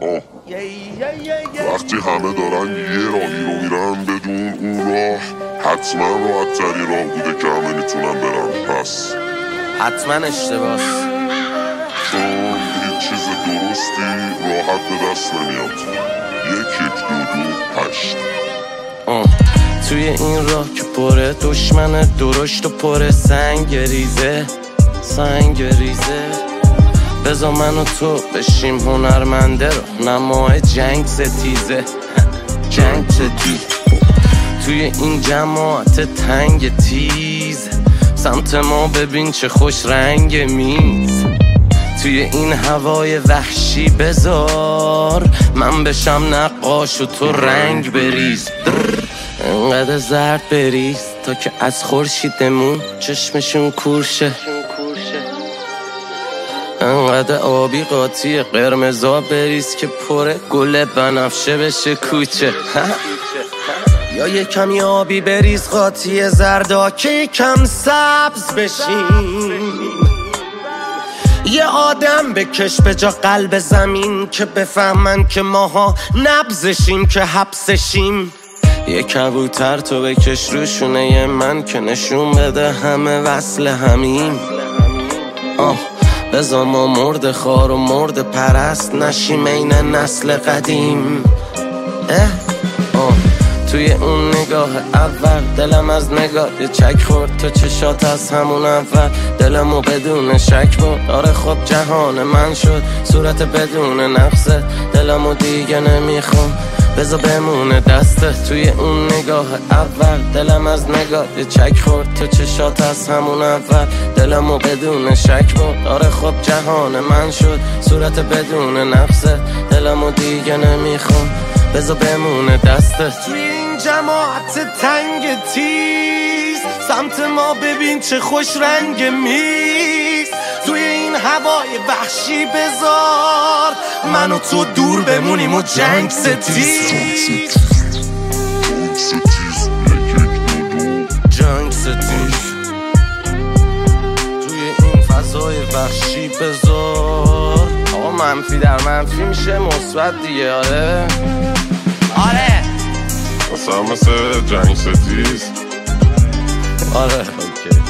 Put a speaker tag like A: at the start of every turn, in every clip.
A: وقتی همه دارن یه راهی رو میرن بدون اون راه حتما راحت تری راه بوده که همه میتونن برن. پس
B: حتما اشتباس،
A: چون هیچ چیز درستی راحت به دست نمیاد. 1 2 2 8
B: توی این راه که پره دشمن درشت و پره سنگ ریزه بذار من و تو بشیم هنرمنده رو نماه جنگ ستیزه توی این جماعت تنگ تیز سمت ما ببین چه خوش رنگ میز. توی این هوای وحشی بذار من بشم نقاش و تو رنگ بریز. انقدر زرد بریز تا که از خورشیدمون چشمشون کورشه. انقدر آبی قاطی قرمزا بریز که پر گل بنفشه بشه کوچه. یا یه کمی آبی بریز قاطی زردا که یکم سبز بشیم. یه آدم بکش به جا قلب زمین که بفهمن که ماها نبزشیم که حبسشیم. یه کبوتر تو بکش روشونه من که نشون بده همه وصل همیم. بذار ما مرد خار و مرد پرست نشیم این نسل قدیم. توی اون نگاه اول دلم از نگاه یه چک خورد تو چشات از همون اول دلمو بدون شک برد. آره خب جهان من شد صورت بدون نقصه دلمو دیگه نمیخوام بذار بمونه دسته. توی اون نگاه اول دلم از نگاه یه چک خورد تو چشات از همون اول دلمو بدون شک برد. آره خب جهان من شد صورت بدون نقصه دلمو دیگه نمیخوام بذار بمونه دسته. توی این جماعت تنگ تیز سمت ما ببین چه خوش رنگ میز. توی این هوای وحشی بذار من و تو دور بمونیم و جنگ ستیز. توی این فضای وحشی بذار آقا منفی در منفی میشه مثبت دیگه. آره
A: مثل جنگ ستیز.
B: آره اوکی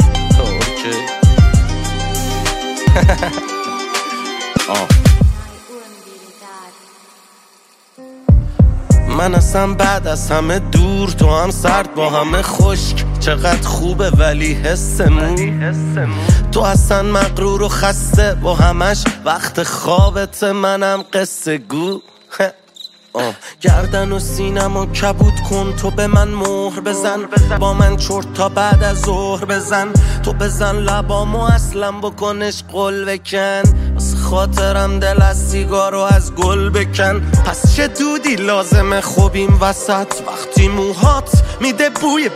B: من اصلا بعد از همه دور تو هم سرد با همه خشک چقدر خوبه ولی حسمون تو اصلا مغرور و خسته با همش وقت خوابت منم قصه گو. گردن و سینم و کبود کن تو به من مهر بزن با من چرت تا بعد از ظهر بزن تو بزن لبامو اصلا بکنش قل بکن واسه خاطرم دل از سیگارو از گل بکن. پس چه دودی لازمه خوبیم وسط وقتی موهات میده بوی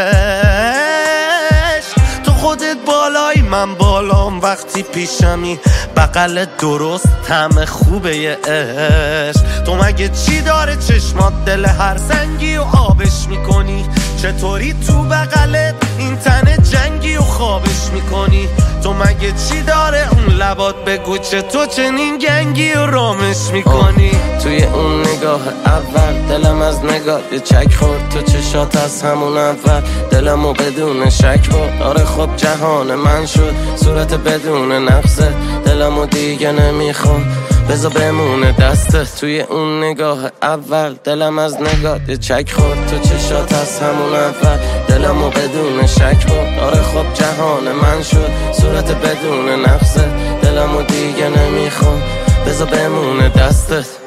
B: بهش. تو خودت بالایی من بالام وقتی پیشمی بغل درست طعم خوبه یه عشق. تو مگه چی داره چشمات دل هر سنگی و آبش میکنی؟ چطوری تو بغلت این تن جنگی و خوابش میکنی؟ تو مگه چی داره اون لبات بگو تو چنین گنگی و رامش میکنی؟ توی اون نگاه اول دلم از نگاه یه چک خورد تو چشات از همون اول دلمو بدون شک برد. آره خب جهان من شد صورت بدون نقصه دلمو دیگه نمیخوام بذار بمونه دسته. توی اون نگاه اول دلم از نگاه یه چک خورد تو چشات از همون اول دلمو بدون شک برد. آره خب جهان من شد صورت بدون نقصه دلمو دیگه نمیخوام بذار بمونه دستت.